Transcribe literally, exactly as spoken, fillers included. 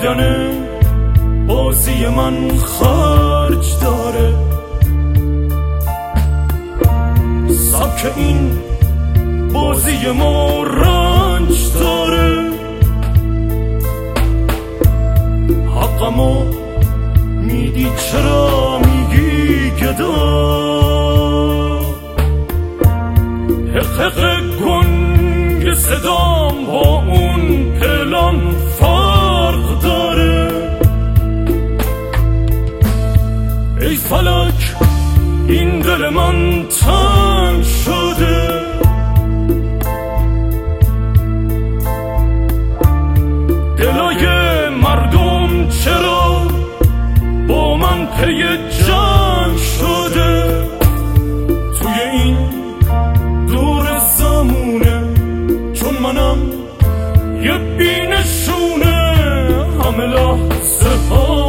دیدن بازی من خرج داره، سبک این بازی ما رنج داره. حقمو میدی چرا میگی گدا، حق حق گنگ صدام با اون پلان فرق داره. ای فلک این دل من تنگ شده، دلای مردم چرا با من پی جنگ شده. توی این دور زمونه چون منم یه بینشونه، همه لحظه ها